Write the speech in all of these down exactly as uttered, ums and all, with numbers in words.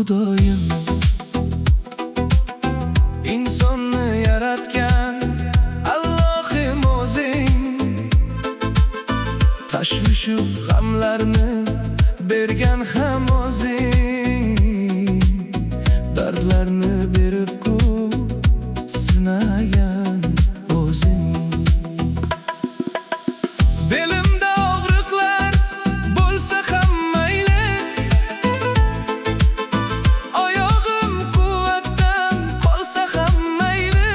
Xudoyim insonni yaratgan Allohim o'zing, tashvishu g'amlarni bergan ham o'zing, dardlarni berib-ku sinagan o'zing. Belimda og'riqlar bo'lsa ham mayli, oyog'im quvvatdan qolsa ham mayli,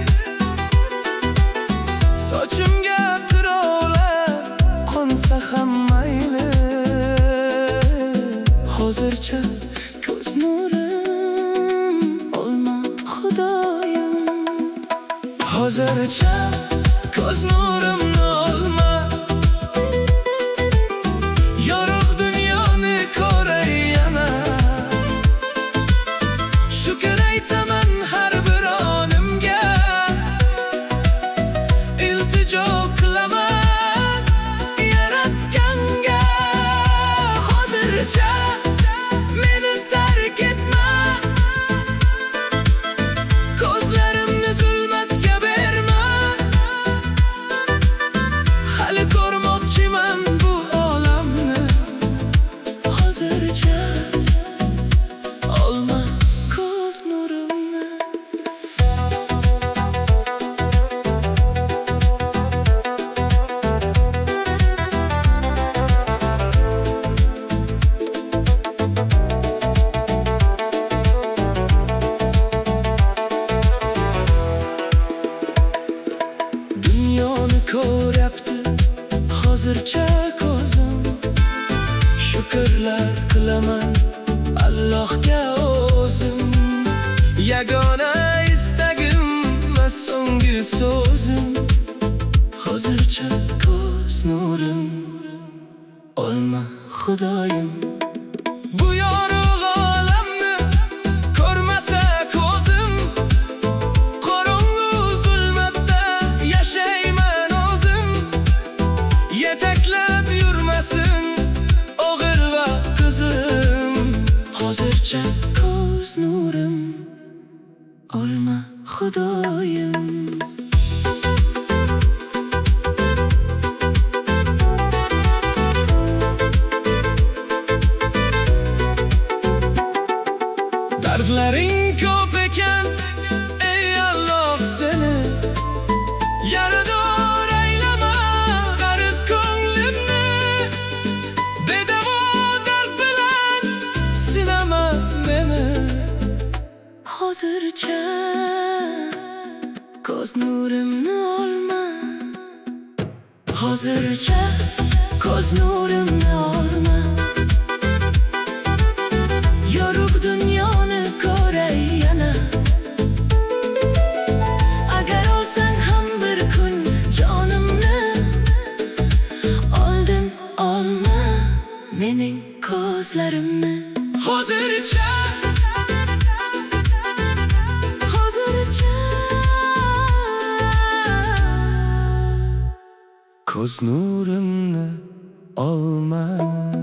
sochimga qirovlar qo'nsa ham mayli, hozircha ko'z nurim olma Xudoyim, hozircha ko'z nurimni olma. Yorug' dunyoni ko'ray yana, shukr aytaman har bir onimga, iltijo qilaman yaratganga. Hozircha meni tark etma, ko'zlarimni zulmatga berma, hali ko'rmoqchiman bu olamni. Hozircha olma ko'z nurimni. Dunyoni ko'ryapti hozircha ko'zim, shukrlar qilaman Allohga o'zim. Yagona istagim va so'nggi so'zim, hozircha ko'z nurim olma Xudoyim. Bu yorug' olamni ko'rmasa ko'zim, qorong'u zulmatda yashayman o'zim. Yetaklab yurmasin o'g'il va qizim, hozircha ko'z nurim olma Xudoyim. Dardlaring ko'p ekan ey Alloh seni, yarador aylama g'arib ko'nglimni. Bedavo dard bilan sinama meni, hozircha ko'z nurimni olma, hozircha ko'z nurimni olma. Yorug' dunyoni ko'ray yana, agar olsang ham bir kun jonimni, oldin olma mening ko'zlarimni. Hozircha hozircha ko'z nurimni olma.